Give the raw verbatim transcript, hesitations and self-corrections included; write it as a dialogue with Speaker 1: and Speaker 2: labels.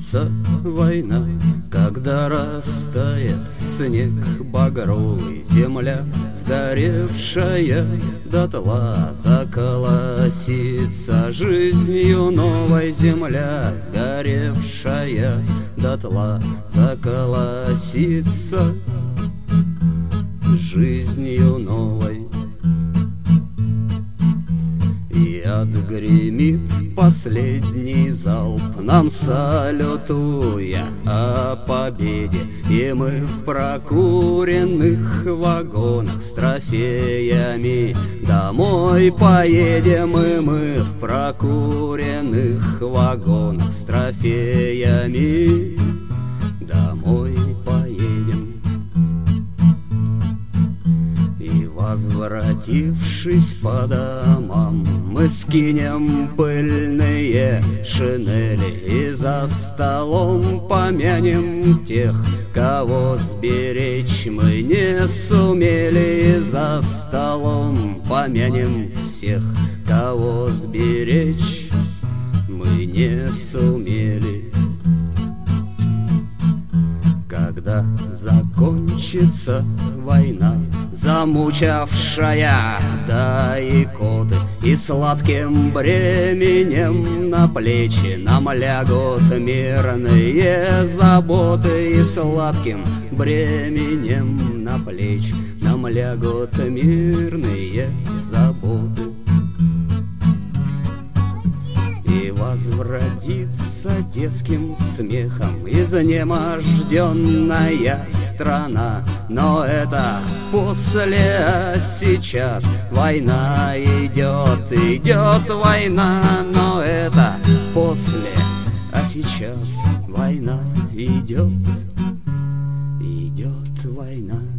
Speaker 1: закончится война, когда растает снег багровый, земля сгоревшая дотла заколосится жизнью новой, земля сгоревшая дотла заколосится жизнью новой. И отгремит последний залп, нам салютуя о победе, и мы в прокуренных вагонах с трофеями домой поедем, и мы в прокуренных вагонах с трофеями домой поедем. И возвратившись по домам, мы скинем пыльные шинели и за столом помянем тех, кого сберечь мы не сумели. И за столом помянем всех, кого сберечь мы не сумели. Когда закончится война, замучавшая до икоты, и сладким бременем на плечи нам лягут мирные заботы, и сладким бременем на плечи нам лягут мирные заботы. И возвратится детским смехом изнеможденная страна. Но это после, а сейчас война идет, идет война. Но это после, а сейчас война идет, идет война.